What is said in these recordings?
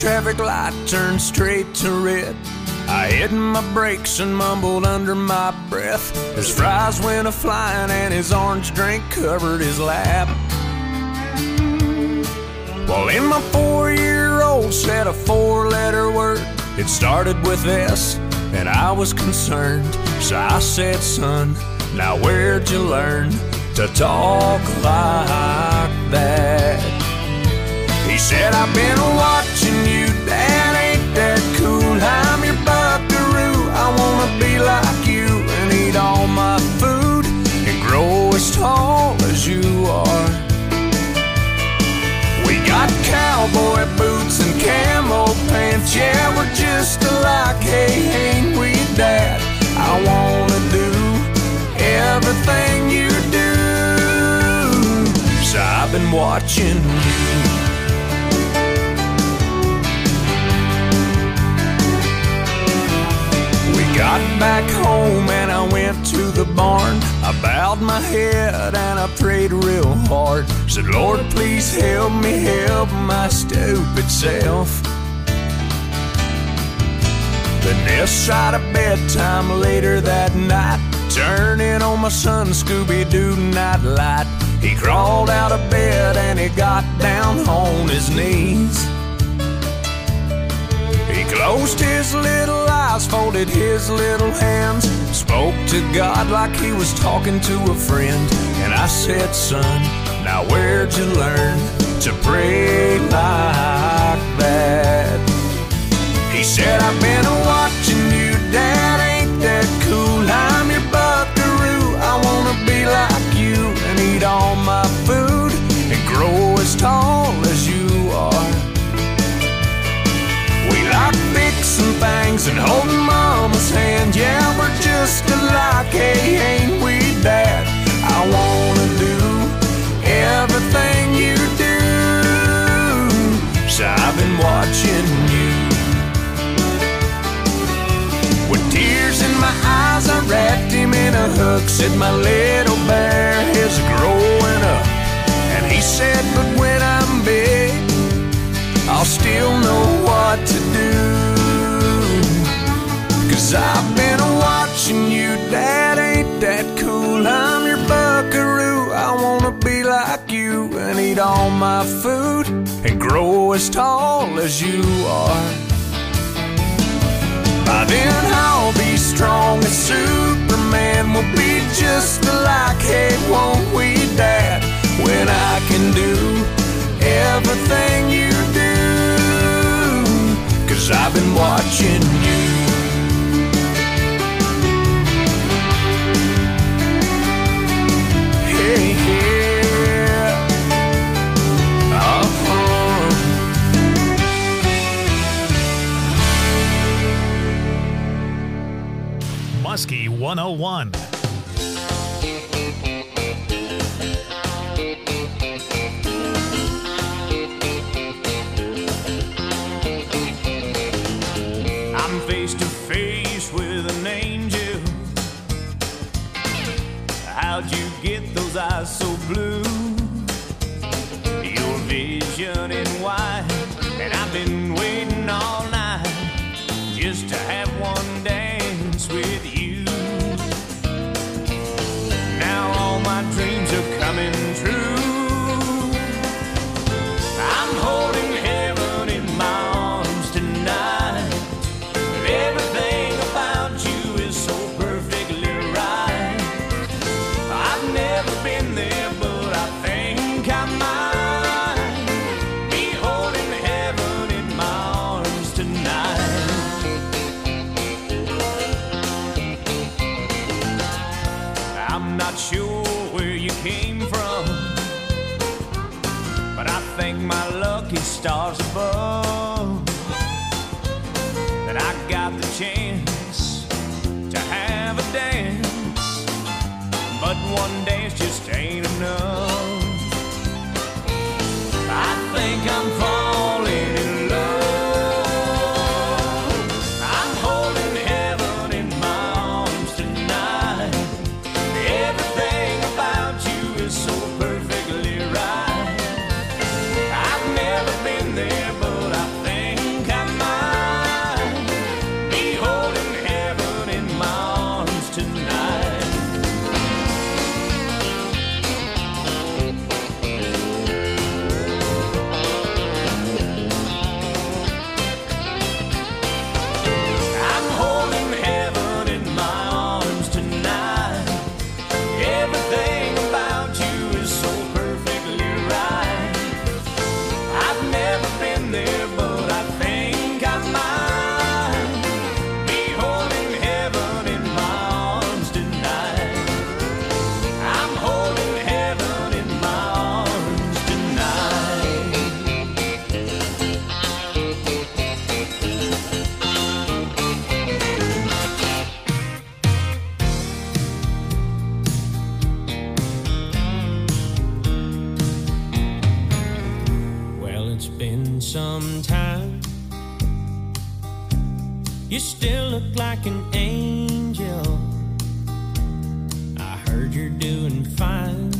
Traffic light turned straight to red. I hit my brakes and mumbled under my breath. His fries went a-flying and his orange drink covered his lap. Well, in my 4-year-old said a 4-letter word. It started with S, and I was concerned. So I said, son, now where'd you learn to talk like that? He said, I've been watching you, Dad, ain't that cool? I'm your buckaroo, I wanna be like you and eat all my food and grow as tall as you are. We got cowboy boots and camo pants, yeah, we're just alike, hey, ain't we, Dad? I wanna do everything you do, so I've been watching you. Got back home and I went to the barn. I bowed my head and I prayed real hard. Said, Lord, please help me help my stupid self. Then this side of bedtime later that night, turning on my son Scooby-Doo nightlight. He crawled out of bed and he got down on his knees. He closed his little eyes, folded his little hands, spoke to God like he was talking to a friend. And I said, son, now where'd you learn to pray like that? He said, I've been watching you, Dad, ain't that cool? I'm your buckaroo, I wanna be like you and eat all my food and grow as tall as you are. We like fixing things and holding Mama's hand. Yeah, we're just alike, hey, ain't we, Dad? I wanna do everything you do, so I've been watching you. With tears in my eyes, I wrapped him in a hug. Said my little bear is growing up. And he said, but when I'm big, I'll still know what to do. 'Cause I've been watching you, Dad, ain't that cool? I'm your buckaroo, I wanna be like you and eat all my food and grow as tall as you are. By then I'll be strong as Superman, we'll be just alike, hey, won't we, Dad? When I can do everything you do, 'cause I've been watching you. Hey, yeah. Muskie 101. Face to face with an angel. How'd you get those eyes so blue? Your vision in white, and I've been waiting all night just to have one dance with you. Now all my dreams are coming true. I'm holding heaven in my arms tonight. Everything about you is so perfectly right. I've never been there, but I think I might be holding heaven in my arms tonight. You still look like an angel. I heard you're doing fine.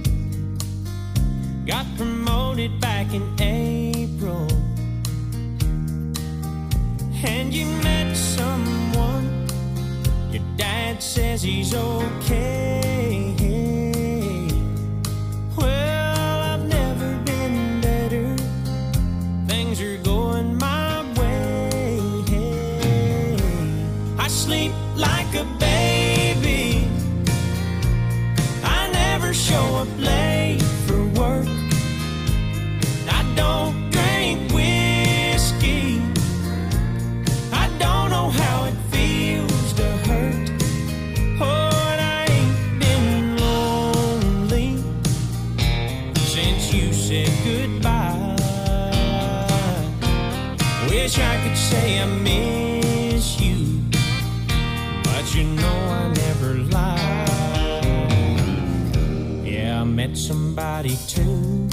Got promoted back in April. And you met someone. Your dad says he's okay. Well, I've never been better. Things are going my way. I sleep like a baby. I never show up late for work. I don't drink whiskey. I don't know how it feels to hurt. Oh, and I ain't been lonely since you said goodbye. Wish I could say I miss you, but you know I never lie. Yeah, I met somebody too.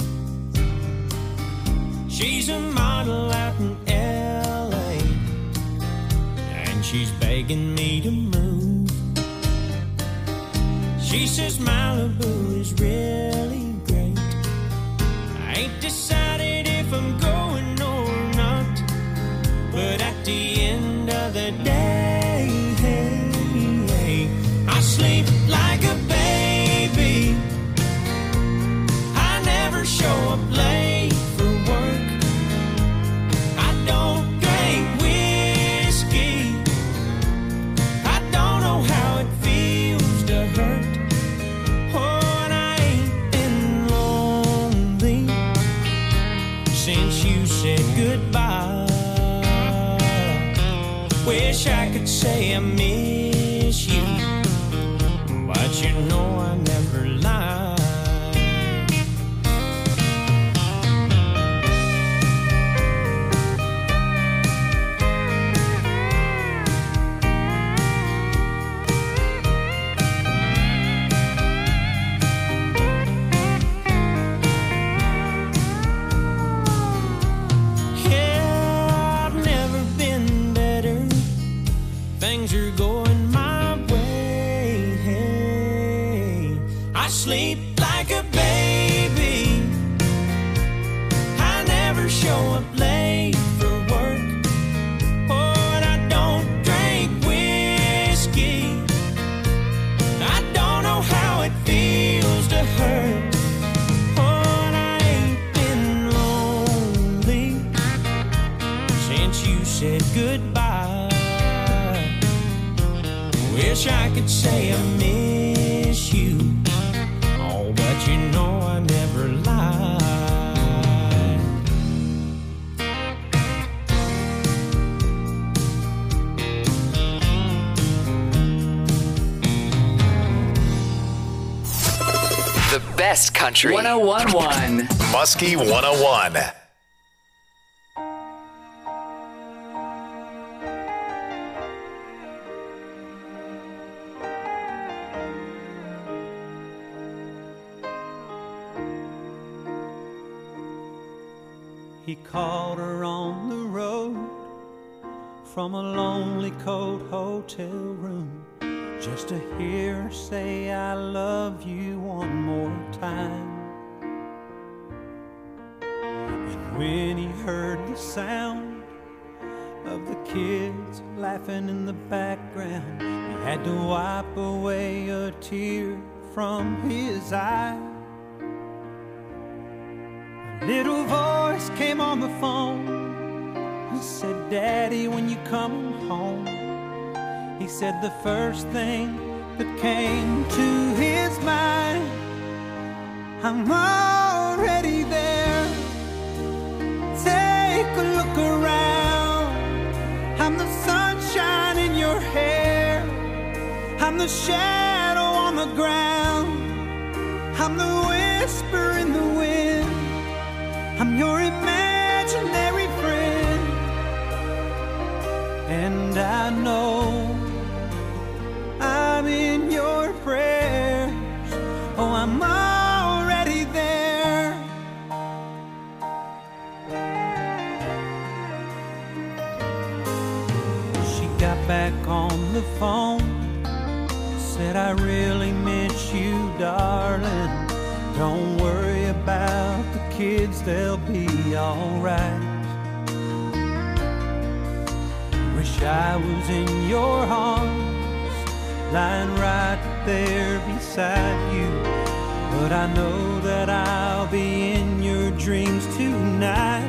She's a model out in LA, and she's begging me to move. She says Malibu is really great. I ain't decided if I'm going or not, but at the end of the day, I sleep like a baby. I never show up late for work. I don't drink whiskey. I don't know how it feels to hurt. Oh, and I ain't been lonely since you said goodbye. Wish I could say I miss you, but you know I never lie. Yeah, I've never been better. Things are going my way. I sleep like a baby. I never show up late for work. Oh, and I don't drink whiskey. I don't know how it feels to hurt. Oh, and I ain't been lonely since you said goodbye. Wish I could say I miss you, oh, but you know I never lie. The best country. 101.1. Muskie 101. He called her on the road from a lonely, cold hotel room just to hear her say, I love you one more time. And when he heard the sound of the kids laughing in the background, he had to wipe away a tear from his eye. A little voice came on the phone and said, Daddy, when you come home. He said the first thing that came to his mind, I'm already there. Take a look around. I'm the sunshine in your hair. I'm the shadow on the ground. I'm the whisper in the wind. I'm your imaginary friend. And I know I'm in your prayers. Oh, I'm already there. She back on the phone. Said I really miss you, darling. Don't worry about the kids, they'll be alright. Wish I was in your arms, lying right there beside you. But I know that I'll be in your dreams tonight.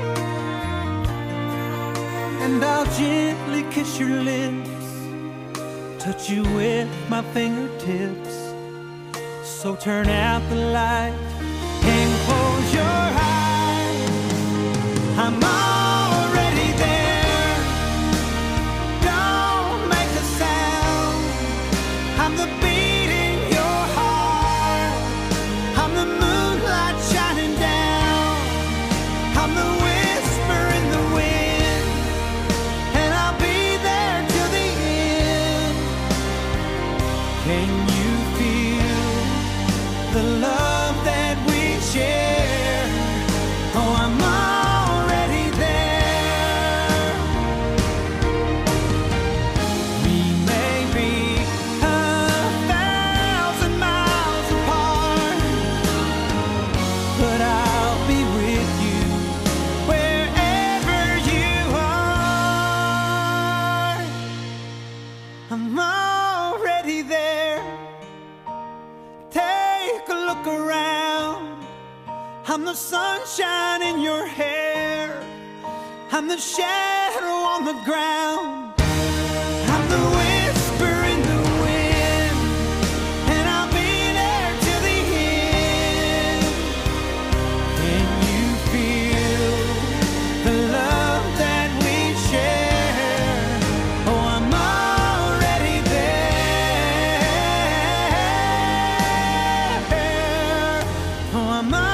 And I'll gently kiss your lips, touch you with my fingertips. So turn out the light and close your eyes. I'm already there. Don't make a sound. I'm the beat in your heart. I'm the moonlight shining down. I'm the whisper in the wind. And I'll be there till the end. Can you feel the love that we share? Oh, I'm already there. We may be 1,000 miles apart, but I'll be with you wherever you are. I'm already there. Take a look around. I'm the sunshine in your hair. I'm the shadow on the ground. I'm the whisper in the wind. And I'll be there till the end. Can you feel the love that we share? Oh, I'm already there. Oh, I'm already there.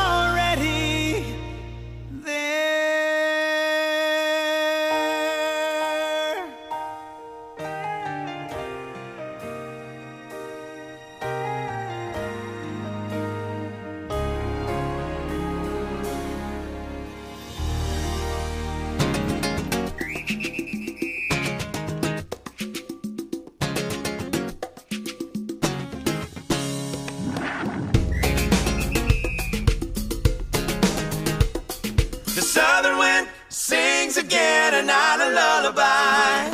The southern wind sings again a night a lullaby.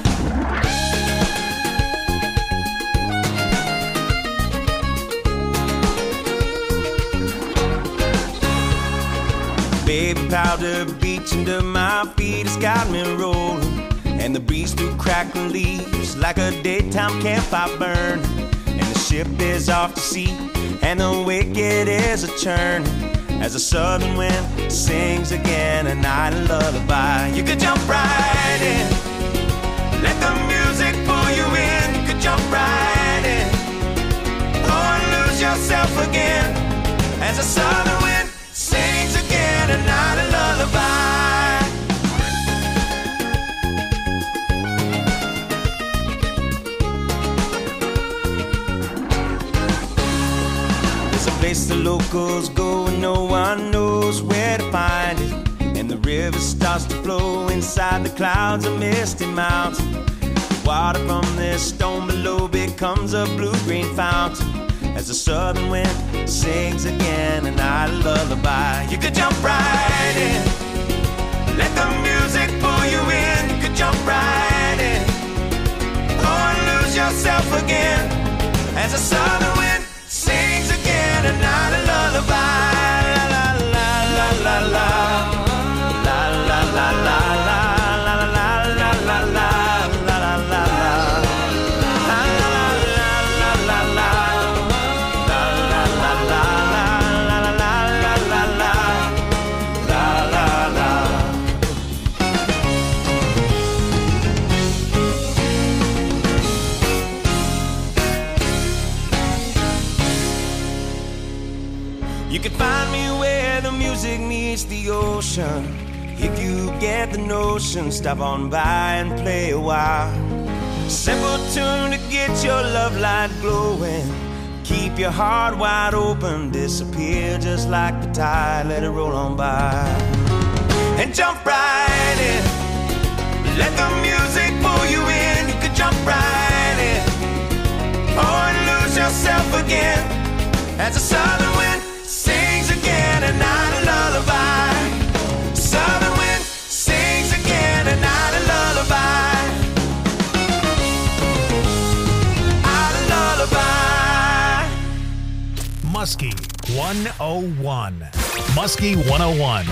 Baby powder beach under my feet has got me rolling. And the breeze through crackling leaves like a daytime campfire burn. And the ship is off to sea and the wicked is a churn. As the southern wind sings again a night a lullaby. You could jump right in, let the music pull you in. You could jump right in, or lose yourself again. As the southern wind sings again a night a lullaby. There's a place the locals go and no one knows where to find it. And the river starts to flow inside the clouds of misty mountain. The water from this stone below becomes a blue-green fountain. As the southern wind sings again a night a lullaby. You could jump right in, let the music pull you in. You could jump right in, or lose yourself again. As the southern wind sings again a night a lullaby. La la la la la la la la la la la la la la la la la. You could find me where the music meets the ocean. If you get the notion, stop on by and play a while. Simple tune to get your love light glowing. Keep your heart wide open, disappear just like the tide, let it roll on by. And jump right in, let the music pull you in. as the southern wind sings again a night of lullaby. Southern wind sings again a night of lullaby. Night of lullaby. Muskie 101. Muskie 101.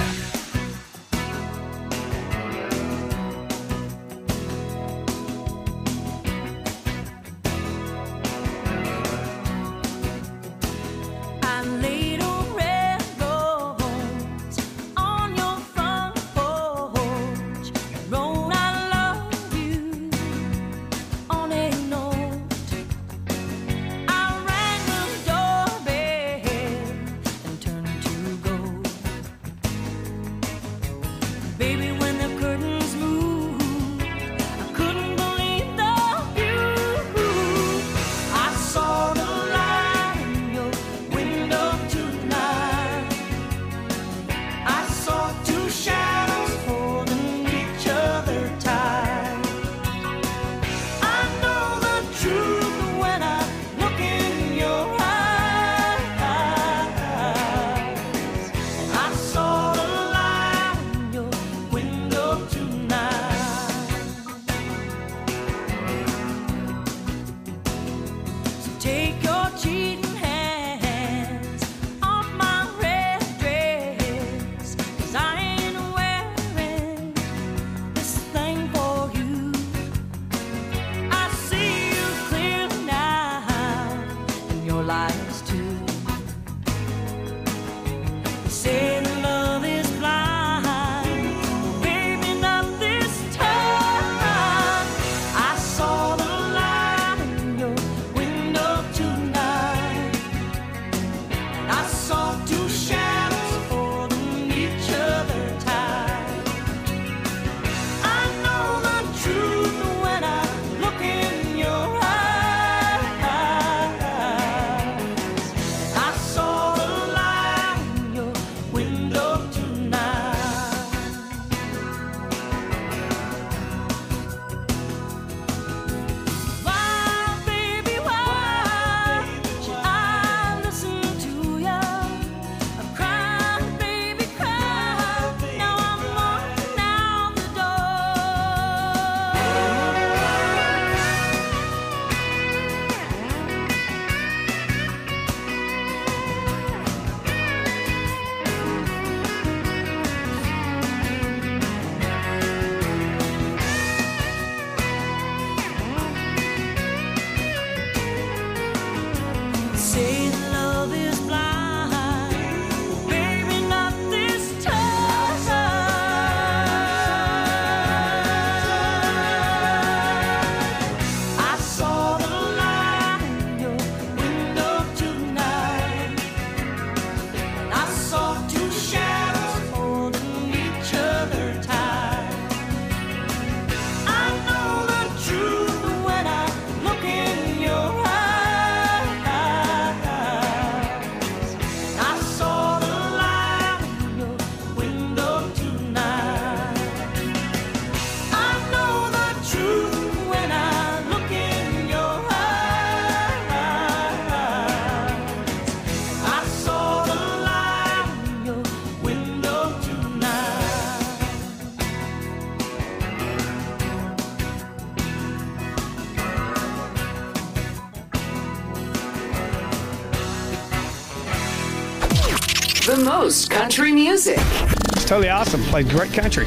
The most country music. It's totally awesome. Played great country.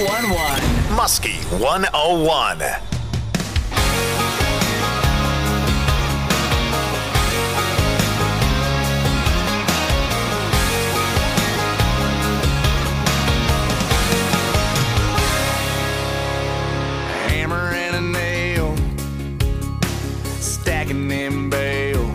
101.1. Muskie 101. Hammer and a nail, stacking them bales.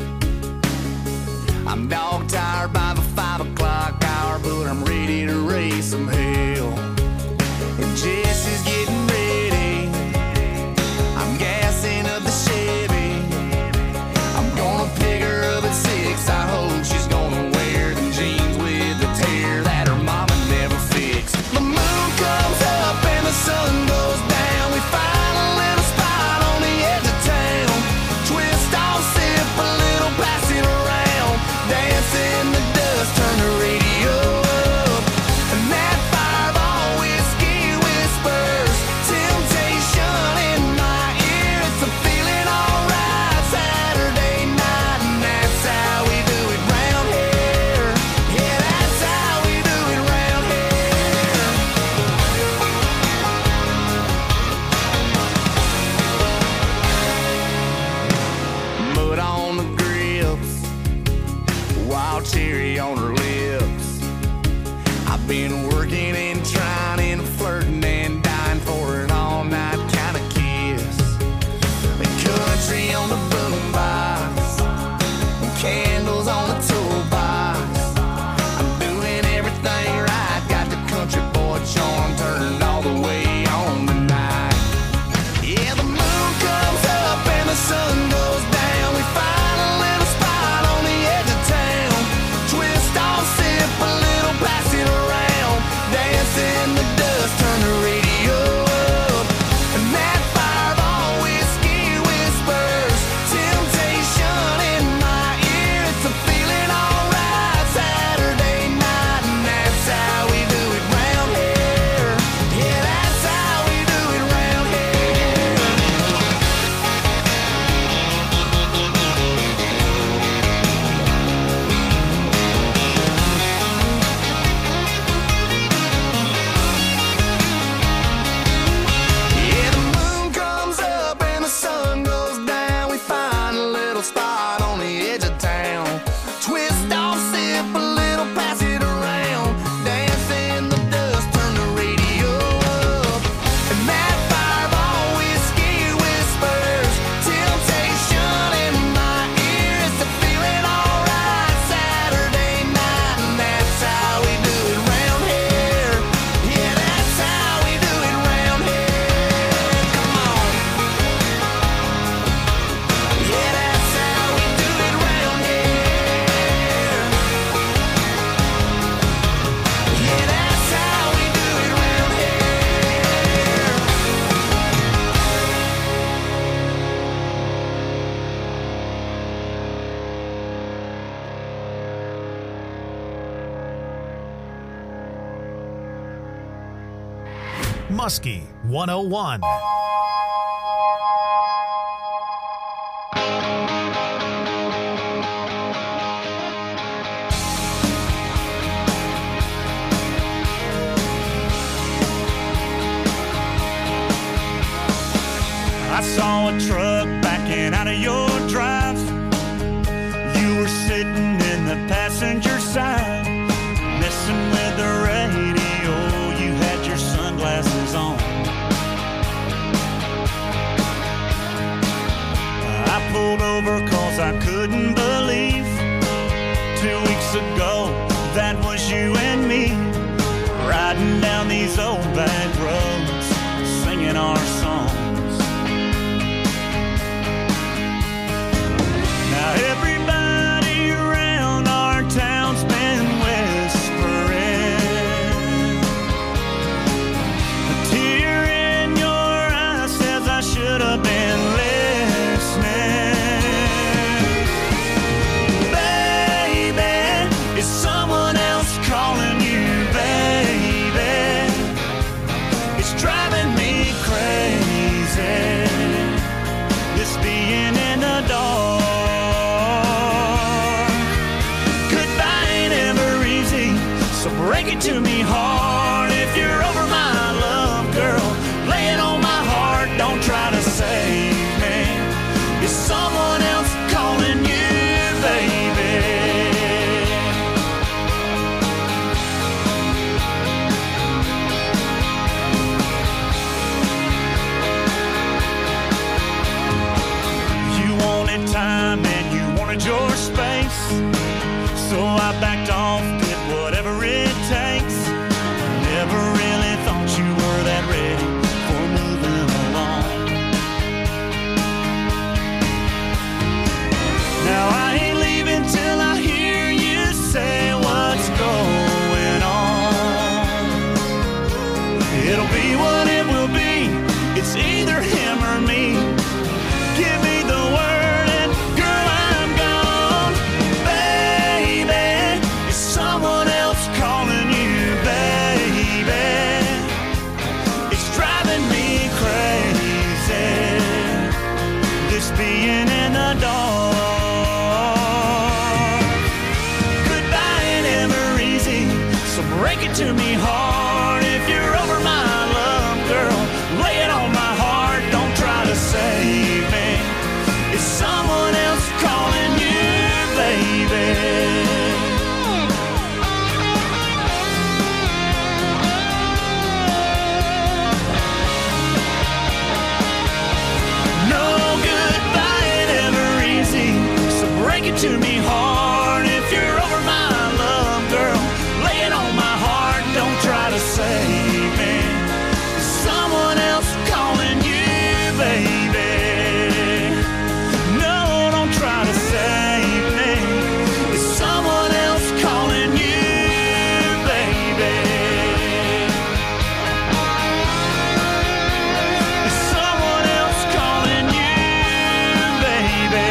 I'm dog tired by the 5 o'clock hour, but I'm ready to raise some hell. And Jesse's getting ready. I'm gassing up the Chevy. I'm gonna pick her up at 6. I hope she's gonna wear them jeans with the tear that her mama never fixed. The moon comes up and the sun goes down. We finally Muskie 101. I saw a truck backing out of your drive. You were sitting in the passenger side, messing with the radio. You had your sunglasses on. I pulled over cause I couldn't believe 2 weeks ago that was you and me, riding down these old back roads, singing our songs. Now everybody around our town's been whispering. A tear in your eye says I should have been listening. Baby, is someone else calling you, baby? It's driving me crazy, this being in the dark. So break it to me hard if you're over my love, girl. Lay it on my heart, don't try to save me. Is someone else calling you, baby? You wanted time and you wanted your space, so I backed off, did whatever it takes. Never really thought you were that ready for moving along. Now I ain't leaving till I hear you say what's going on. It'll be what it will be, it's either him or me. Give me the word and girl, I'm gone. Baby, is someone else calling you, baby? It's driving me crazy, this being in the dark. Goodbye ain't ever easy, so break it to me hard if you're over my love, girl. Lay it on my heart, don't try to save me. Is someone else calling you, baby? Break it to me hard if you're over my love, girl. Lay it on my heart, don't try to save me. Is someone else calling you, baby? No, don't try to save me. Is someone else calling you, baby? Is someone else calling you, baby?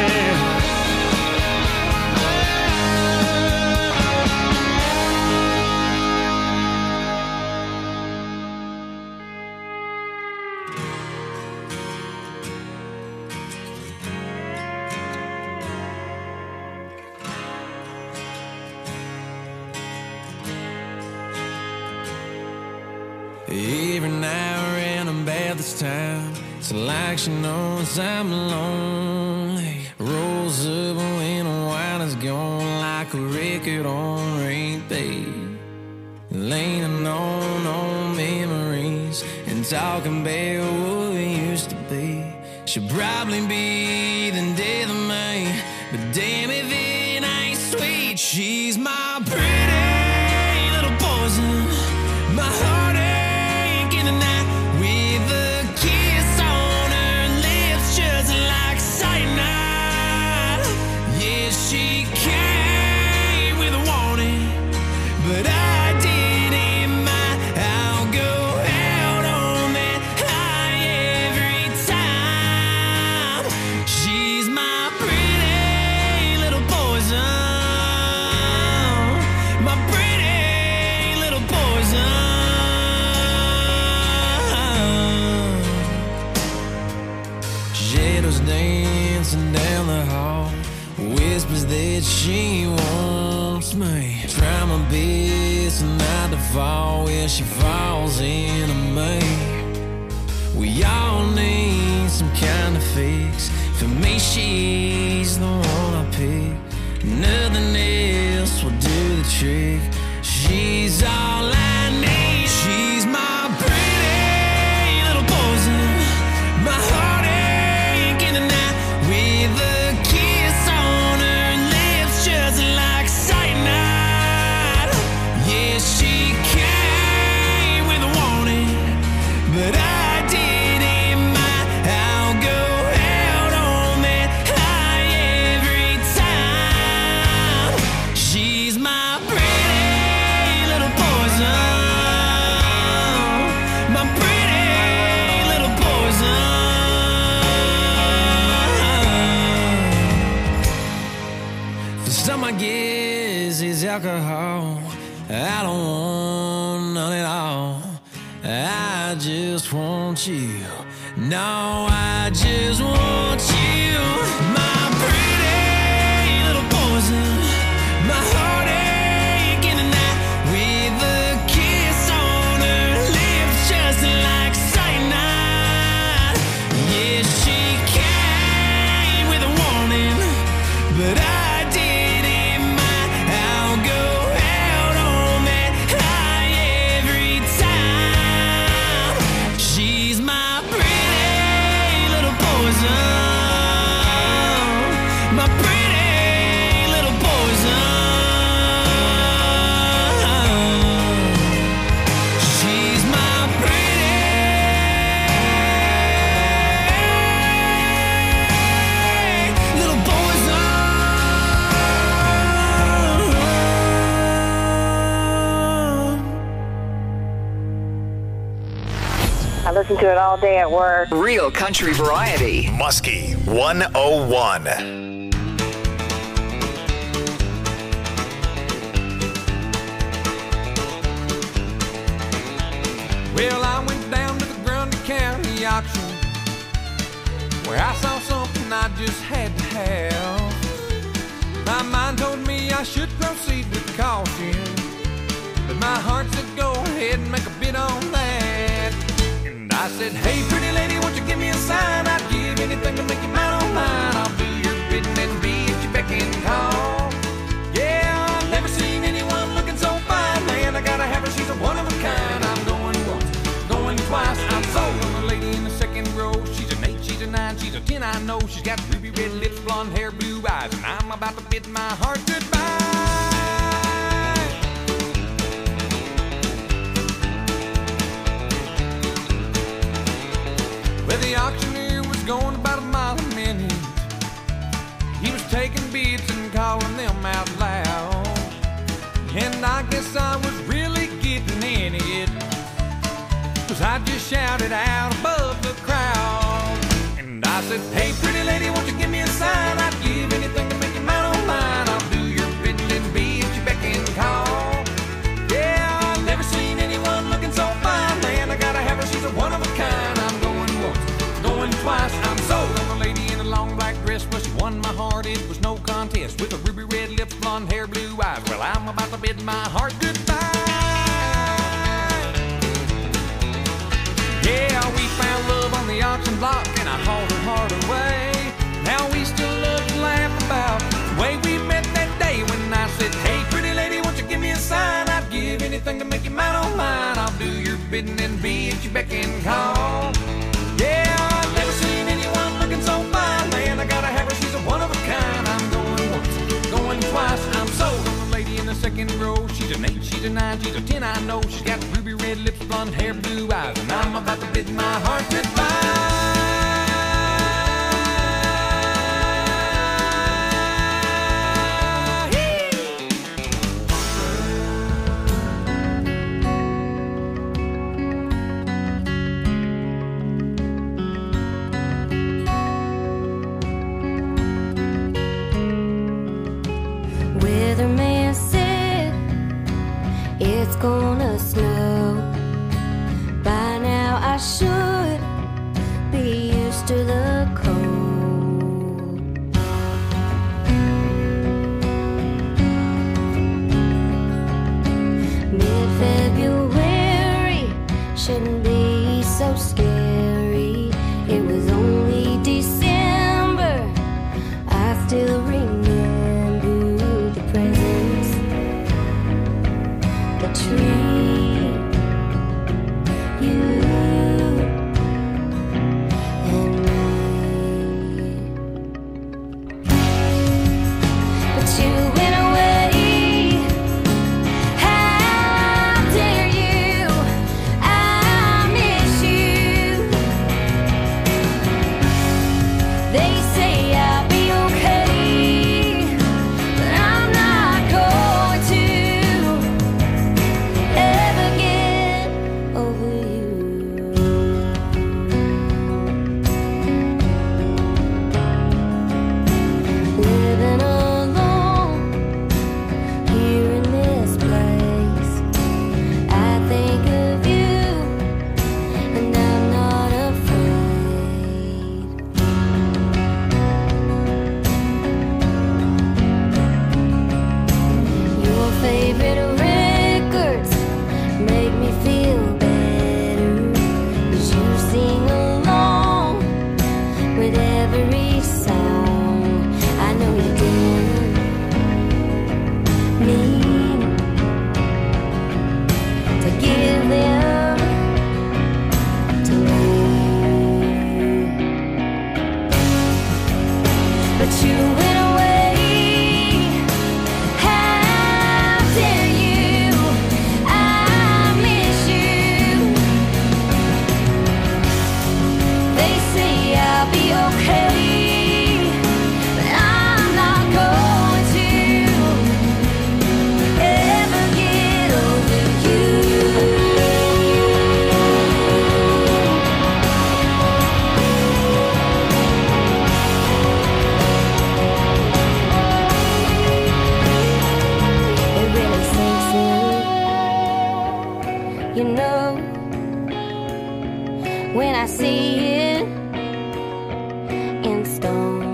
Every now and then I'm bad this time. It's like she knows I'm lonely. Rolls up when the wine is gone, like a record on repeat. Leaning on memories and talking about what we used to be. She'll probably be the death of me, but damn if it ain't sweet. She's my pretty little poison, my heartache in the night, with a kiss on her lips just like cyanide. Yeah, she came with a warning, but I didn't mind. I'll go out on that high every time. She's my pretty little poison. starts dancing down the hall, whispers that she wants me. Try my best not to fall where she falls into me. We all need some kind of fix. For me, she's the one I pick. Nothing else will do the trick. She's all I need. She's my pretty little poison, my heartache in the night, with a kiss on her lips just like cyanide. Yeah, she came with a warning, but I didn't mind. I'll go out on that high every time. She's my pretty little poison, my pretty little poison. For some, I guess it's alcohol. I don't want none at all. I just want you. No, I just want you. My pretty little poison, my heartache in the night, with a kiss on her lips just like cyanide. Yeah, she came with a warning, but I didn't mind. I'll go out on that high every time. She's my pretty little poison, my pretty little poison. She's my pretty little poison. I listen to it all day at work. Real country variety. Muskie 101. Well, I went down to the Grundy County auction, where I saw something I just had to have. My mind told me I should proceed with caution, but my heart said go ahead and make a bid on that. And I said, hey, pretty lady, won't you give me a sign? I'd give anything to make you mine on mine. I'll do your bidding and be at your beck and call. Yeah, I've never seen anyone looking so fine. Man, I gotta have her, she's a one of a kind. I'm going once, going twice. I'm sold on the lady in the second row. She's an 8, she's a 9, she's a 10, I know. She's got ruby red lips, blonde hair, blue eyes, and I'm about to bid my heart goodbye. Well, the auctioneer was going about a mile a minute. He was taking bids and calling them out loud. And I guess I was really getting in it, 'cause I just shouted out above the crowd. And I said, hey, pretty lady, won't you give me a sign? I'd give anything to make you mine on mine. I'll do your bidding and be at your beck and call. Yeah, I've never seen anyone looking so fine. Man, I gotta have her, she's a one of a kind. I'm going once, going twice. I'm sold on the lady in a long black dress. Well, she won my heart, it was no contest. With a ruby red lips, blonde hair, blue eyes. Well, I'm about to bid my heart goodbye. Yeah, we found love on the auction block, and I hauled her heart away. Now we still love to laugh about the way we met that day when I said, hey, pretty lady, won't you give me a sign? I'd give anything to make you mine on mine. I'll do your bidding and be at your beck and call. Yeah, I've never seen anyone looking so fine. Man, I gotta have her, she's a one of a kind. I'm going once, going twice. I'm sold on the lady in the second row. She's an 8, she's a 9, she's a 10, I know. She's got ruby red lips, blonde hair, blue eyes, and I'm about to bid my heart goodbye. Weatherman said it's gonna snow. By now I should be used to the cold. when I see it in stone.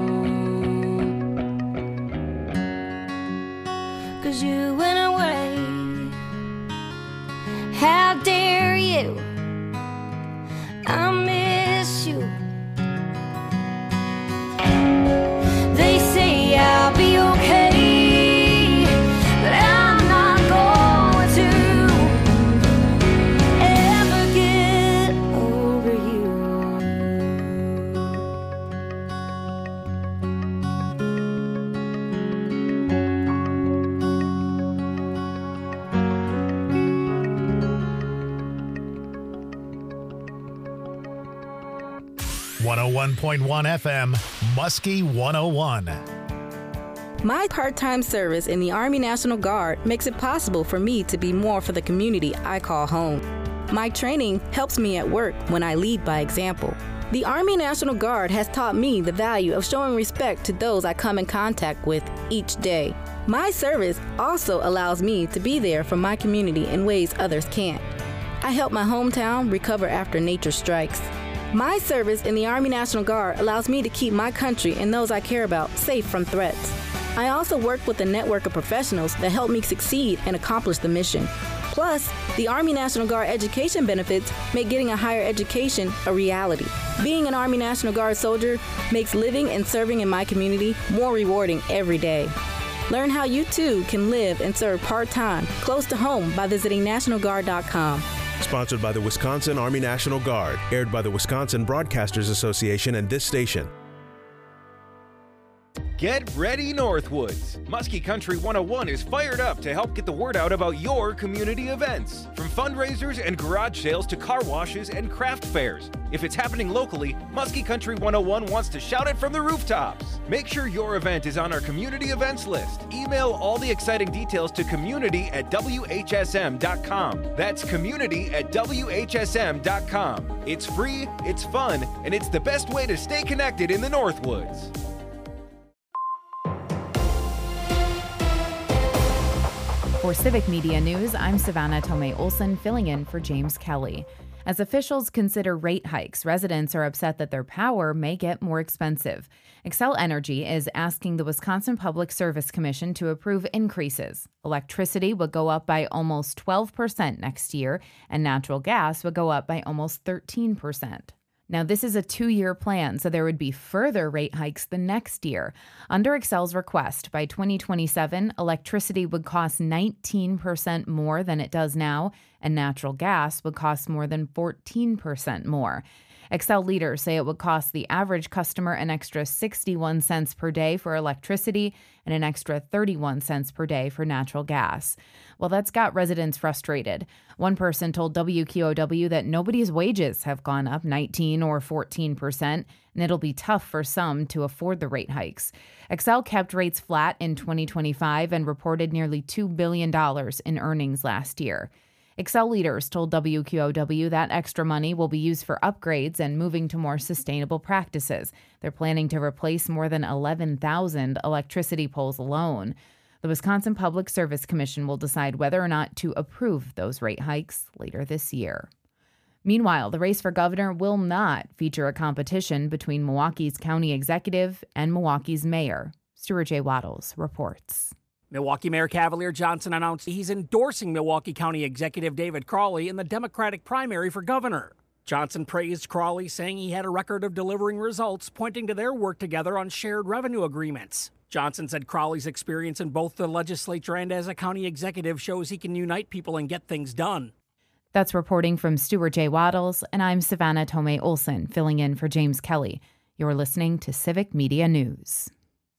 'Cause you went away. How dare you? I miss you. They say I'll be okay, but I'm not going to ever get over you. 101.1 FM, Muskie 101. My part-time service in the Army National Guard makes it possible for me to be more for the community I call home. My training helps me at work when I lead by example. The Army National Guard has taught me the value of showing respect to those I come in contact with each day. My service also allows me to be there for my community in ways others can't. I help my hometown recover after nature strikes. My service in the Army National Guard allows me to keep my country and those I care about safe from threats. I also work with a network of professionals that help me succeed and accomplish the mission. Plus, the Army National Guard education benefits make getting a higher education a reality. Being an Army National Guard soldier makes living and serving in my community more rewarding every day. Learn how you too can live and serve part-time close to home by visiting NationalGuard.com. Sponsored by the Wisconsin Army National Guard. Aired by the Wisconsin Broadcasters Association and this station. Get ready, Northwoods! Muskie Country 101 is fired up to help get the word out about your community events. From fundraisers and garage sales to car washes and craft fairs. If it's happening locally, Muskie Country 101 wants to shout it from the rooftops. Make sure your event is on our community events list. Email all the exciting details to community@whsm.com. That's community@whsm.com. It's free, it's fun, and it's the best way to stay connected in the Northwoods. For Civic Media News, I'm Savannah Tomei Olson, filling in for James Kelly. As officials consider rate hikes, residents are upset that their power may get more expensive. Xcel Energy is asking the Wisconsin Public Service Commission to approve increases. Electricity would go up by almost 12% next year, and natural gas would go up by almost 13%. Now, this is a 2-year plan, so there would be further rate hikes the next year. Under Xcel's request, by 2027, electricity would cost 19% more than it does now, and natural gas would cost more than 14% more. Xcel leaders say it would cost the average customer an extra 61 cents per day for electricity and an extra 31 cents per day for natural gas. Well, that's got residents frustrated. One person told WQOW that nobody's wages have gone up 19 or 14%, and it'll be tough for some to afford the rate hikes. Xcel kept rates flat in 2025 and reported nearly $2 billion in earnings last year. Xcel leaders told WQOW that extra money will be used for upgrades and moving to more sustainable practices. They're planning to replace more than 11,000 electricity poles alone. The Wisconsin Public Service Commission will decide whether or not to approve those rate hikes later this year. Meanwhile, the race for governor will not feature a competition between Milwaukee's county executive and Milwaukee's mayor. Stuart J. Waddles reports. Milwaukee Mayor Cavalier Johnson announced he's endorsing Milwaukee County Executive David Crowley in the Democratic primary for governor. Johnson praised Crowley, saying he had a record of delivering results, pointing to their work together on shared revenue agreements. Johnson said Crowley's experience in both the legislature and as a county executive shows he can unite people and get things done. That's reporting from Stuart J. Waddles, and I'm Savannah Tomei Olson, filling in for James Kelly. You're listening to Civic Media News.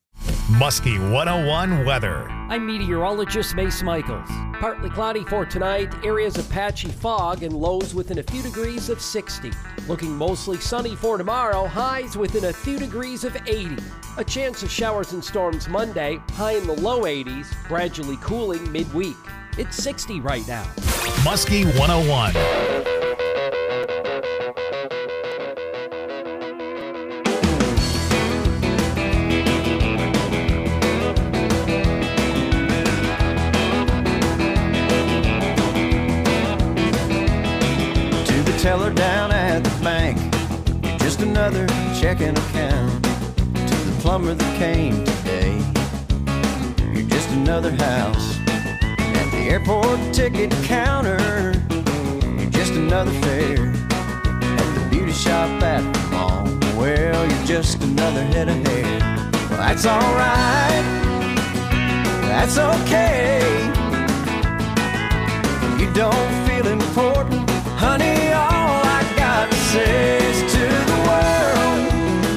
Muskie 101 weather. I'm meteorologist Mace Michaels. Partly cloudy for tonight, areas of patchy fog and lows within a few degrees of 60. Looking mostly sunny for tomorrow, highs within a few degrees of 80. A chance of showers and storms Monday, high in the low 80s, gradually cooling midweek. It's 60 right now. Muskie 101. Teller down at the bank, just another checking account to the plumber that came today. You're just another house at the airport ticket counter. You're just another fare at the beauty shop at the mall. Well, you're just another head of hair. Well, that's alright, that's okay. You don't feel important, honey, all I got to say is to the world,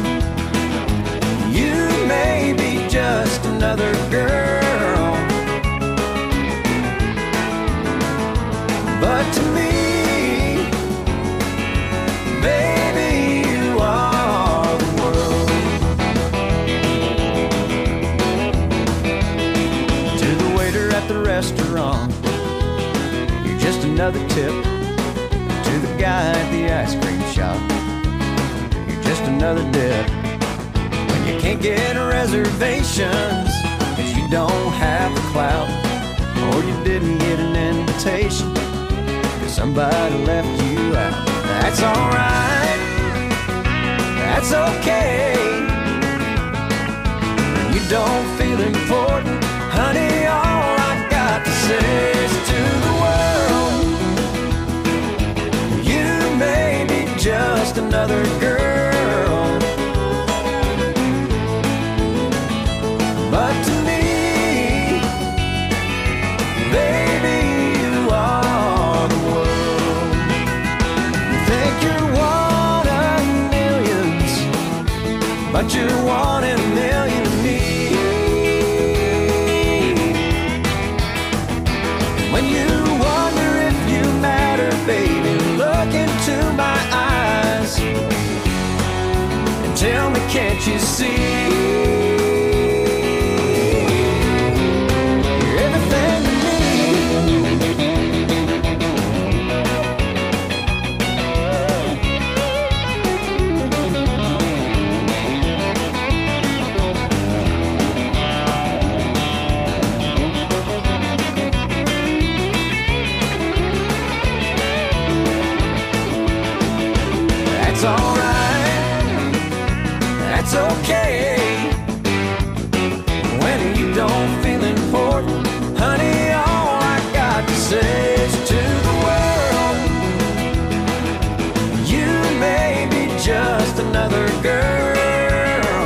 you may be just another girl, but to me, baby, you are the world. To the waiter at the restaurant, you're just another tip. To the guy at the ice cream shop, you're just another dip. When you can't get reservations, cause you don't have the clout, or you didn't get an invitation, cause somebody left you out. That's alright, that's okay. When you don't feel important, honey, all I got to say is to the world, you may be just another girl, but to me, baby, you are the world. You think you're one of millions, but you're one in a million to me. When you wonder if you matter, baby, look into my eyes and tell me, can't you see? You're everything to me. That's alright, that's okay. When you don't feel important, honey, all I got to say is to the world, you may be just another girl,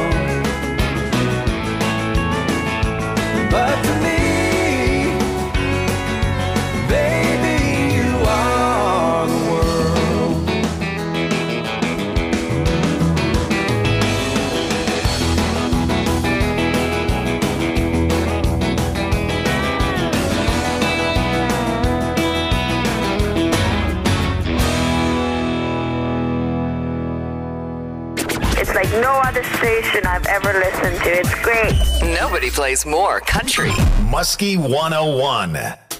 but to me, baby, you are the world. It's like no other station I've ever listened to. It's great. Nobody plays more country. Muskie 101.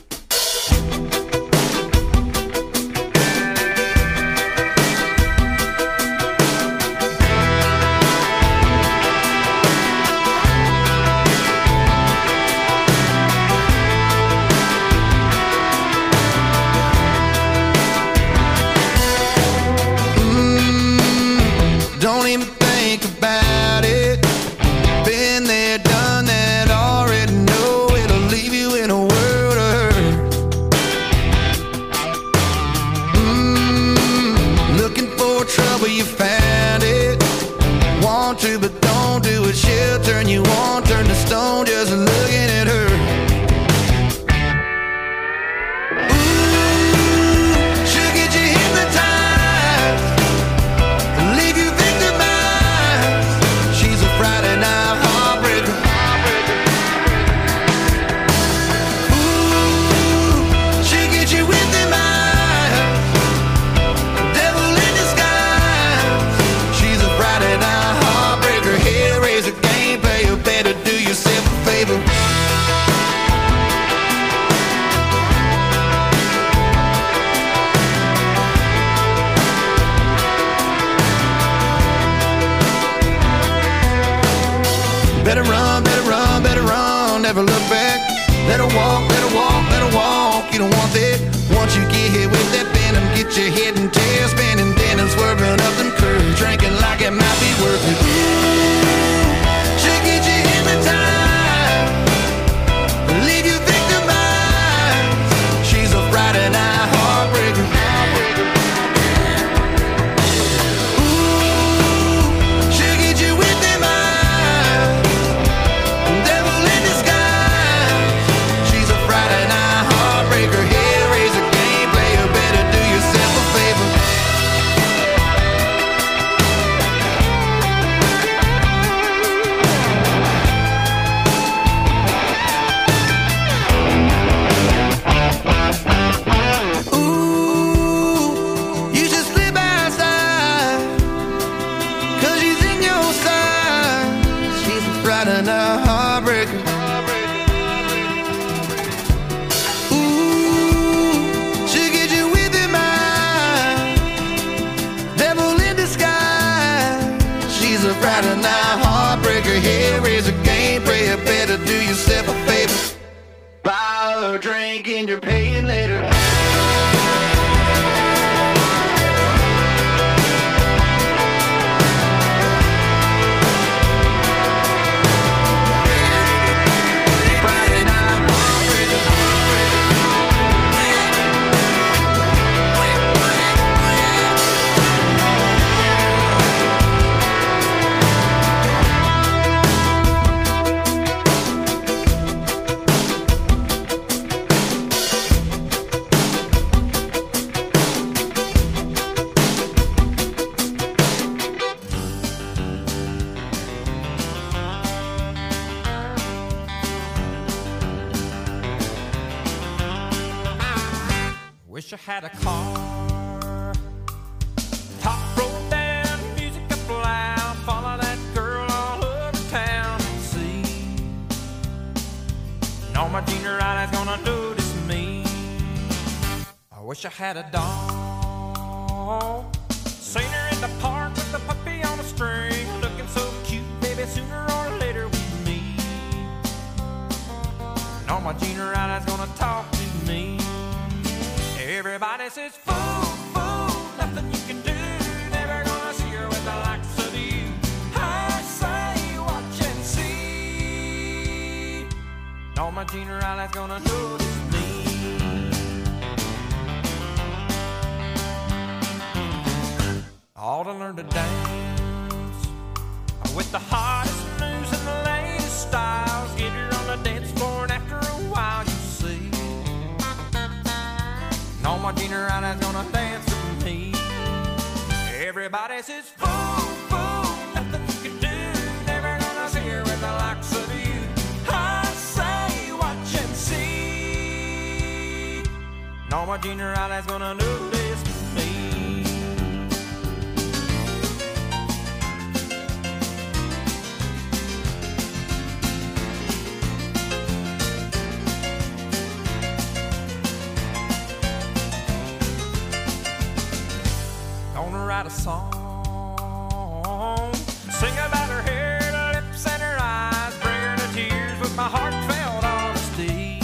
Don't even think about it. Been there, done that, already know it'll leave you in a world of hurt. Looking for trouble, you found it. Want to, but don't do it. She'll turn you on, turn to stone, just looking at her. She'll get you hypnotized, leave you victimized. She's a Friday night heartbreaker. She'll get you with them eyes, devil in disguise. She's a Friday night heartbreaker. Hellraiser, game player, better do yourself a favor. Better run, never look back. Let her walk, let her walk, let her walk. You don't want that. Once you get hit with that venom, get your head and tail spinning, then and swerving up them curves, drinking like Friday night heartbreaker, here is a game. Pray you better do yourself a favor. Buy a drink and you're paying later. Wish I had a car, top rolled down, music up loud, follow that girl all over town and see. All my junior eyes gonna notice me. I wish I had a dog, seen her in the park with the puppy on a string, looking so cute, baby, sooner or later we meet. And all my junior eyes gonna talk to me. Everybody says, fool, fool, nothing you can do. Never gonna see her with the likes of you. I say, watch and see. All my junior eyes gonna notice me. All to learn to dance with the hottest moves and the latest styles. Get her on the dance floor and after a while you see. All my junior eyes gonna dance with me. Everybody says, fool, fool, nothing you can do. Never gonna see her with the likes of you. I say, watch and see. All my junior eyes gonna notice me. Write a song, sing about her hair, her lips and her eyes, bring her to tears with my heartfelt honesty.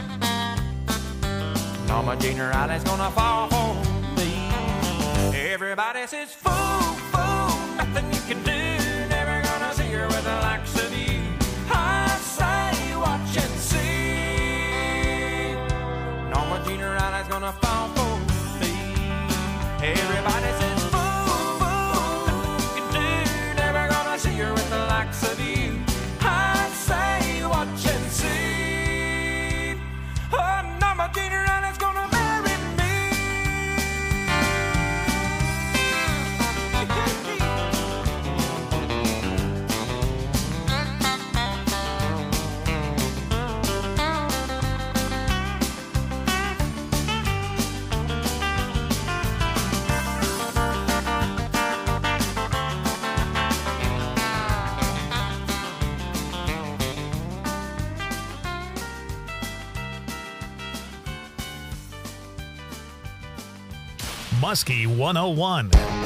And all my junior eyes gonna fall for me. Everybody says, fool, fool, nothing you can do. Never gonna see her with the likes of you. I say, watch and see. And all my junior eyes gonna fall for me. Everybody says, see her with the likes of you. I say, watch and see. Oh, now my junior is gonna marry me. Muskie 101.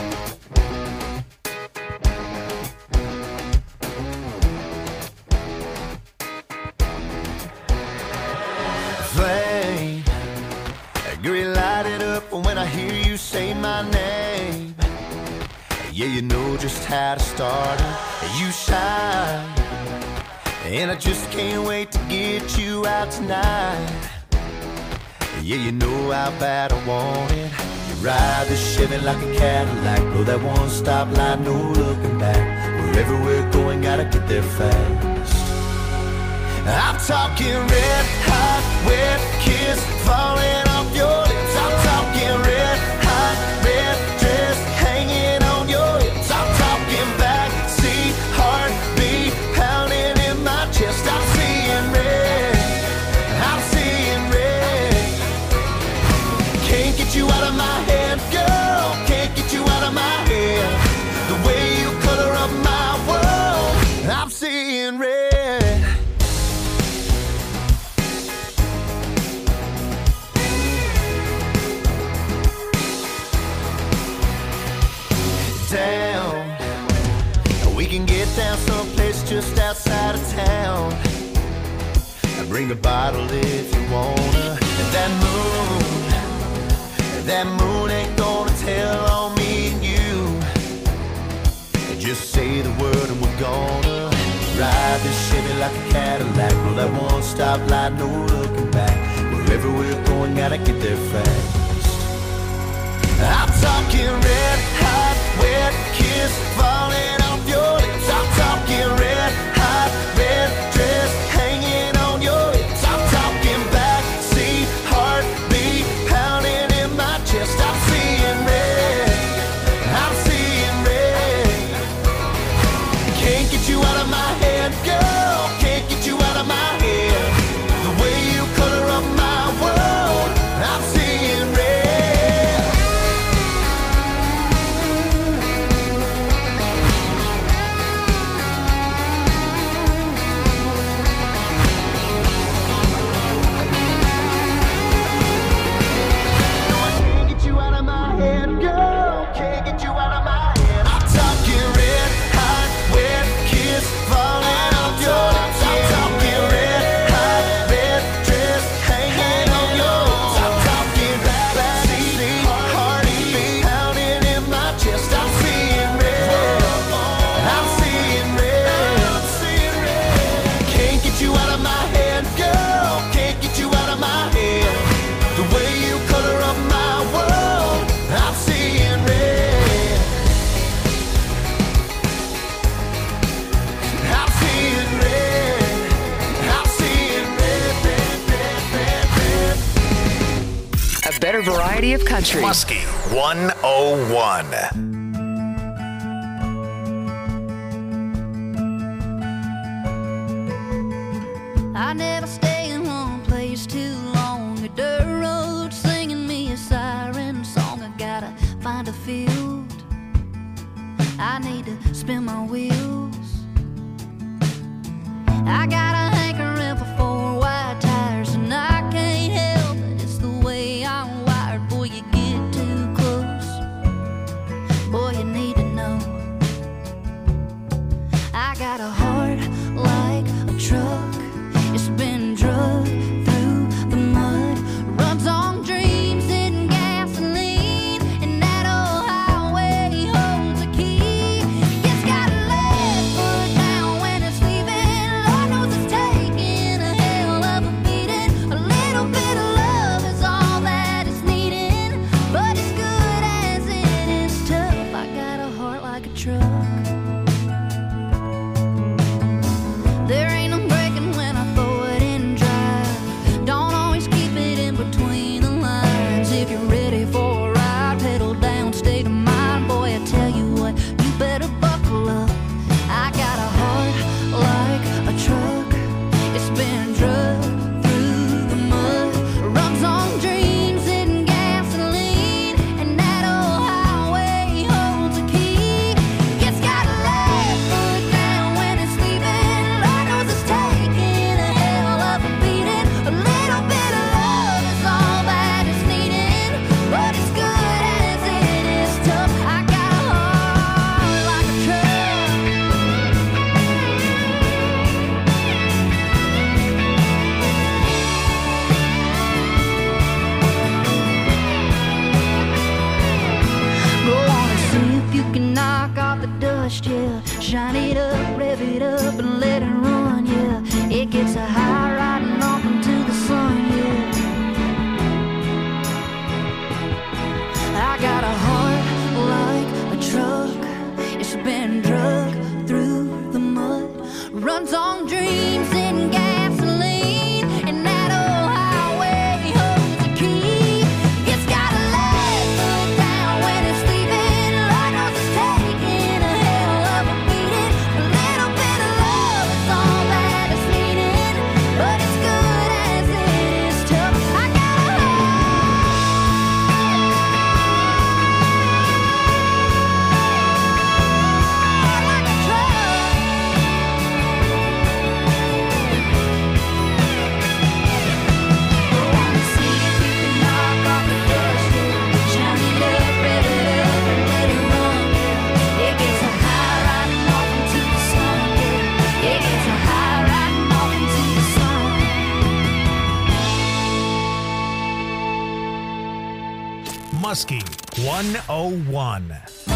Flame, you light it up when I hear you say my name. Yeah, you know just how to start it. You shine, and I just can't wait to get you out tonight. Yeah, you know how bad I want it. Ride the Chevy like a Cadillac, blow that one stop light, no looking back. Wherever we're going, gotta get there fast. I'm talking red hot, wet kiss falling off your lips. I'm talking red hot, red dress hanging on your hips. I'm talking backseat heartbeat pounding in my chest. I'm seeing red, I'm seeing red. Can't get you out of my head, girl, can't get you out of my head. The way you color up my world, I'm seeing red. We can get down someplace just outside of town. Bring a bottle if you wanna. And that moon ain't gonna tell on me and you. And just say the word and we're gonna ride this Chevy like a Cadillac. Roll that one stop light, no looking back. Wherever we're going, gotta get there fast. I'm talking red hot, wet kiss falling off your lips. I'm talking red hot, red dress hanging on your hips. I'm talking backseat heartbeat pounding in my chest. I'm seeing red, I'm seeing red. Can't get you out of my head, girl. Can't get you out of my head. The way you color up my world, I'm seeing red. Better variety of country. Muskie 101. I never stay in one place too long. A dirt road singing me a siren song. I gotta find a field. I need to spin my wheels. I got a hankering for 4 wide tires, and I can't help it. It's the way I'm wired. Boy, you get too close. Boy, you need to know. I got a heart like a truck. It's been drugged through the mud. Runs on dreams and gasoline. And that old highway holds a key. It's got a left foot down when it's leaving. Lord knows it's taking a hell of a beating. A little bit of love is all that it's needing. But as good as it is tough, I got a heart like a truck. There ain't no breaking when I throw it in drive. Don't always keep it in between the lines. If you're ready for a ride, pedal down, state of mind. Boy, I tell you what, you better buckle up. I got a heart like a truck. It's been drugged through the mud. Runs on dreams and gasoline. And that old highway holds a key. It's got a left foot down when it's leaving. Lord knows it's taking a hell of a beating. A little bit of love is all that it's needing. But as good as it is tough, I got a heart like a truck. Go on and see if you can knock off the dust, yeah. Shine it up, rev it up, and let it run, yeah. It gets a high riding off into the sun, yeah. I got a heart like a truck. It's been drugged through the mud. Runs on dreams and gasoline. And that old highway holds a key. It's got a left foot down when it's leaving. Lord knows it's taking a hell of a beating. A little bit of love is all that it's needing. But as good as it is tough, I got a heart like a truck. Muskie 101.